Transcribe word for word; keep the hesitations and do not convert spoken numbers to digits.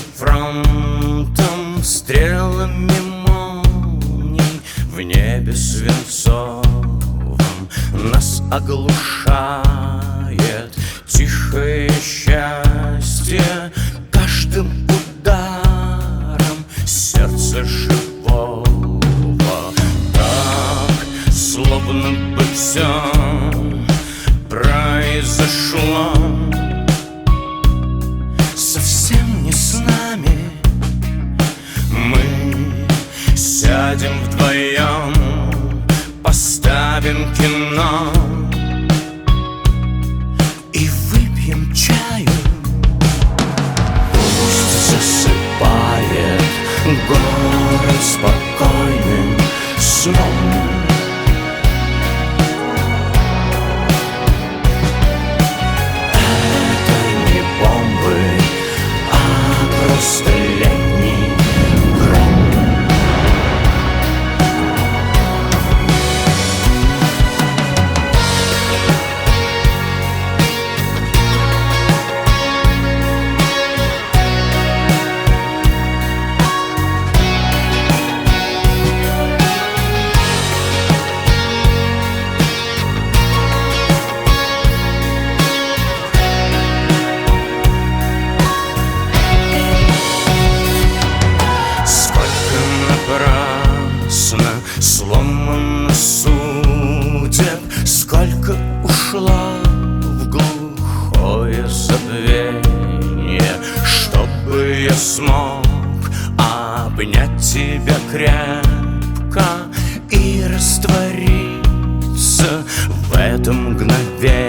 фронтом, стрелами молний в небе свинцовом нас оглушает тихое счастье каждым ударом сердца живого. Так, словно бы все произошло совсем не с нами. Мы сядем вдвоем, поставим кино и выпьем чаю. Пусть засыпает город спокойным сном. Просто летний гром. Сломано судеб, сколько ушло в глухое забвенье, чтобы я смог обнять тебя крепко и раствориться в этом мгновении.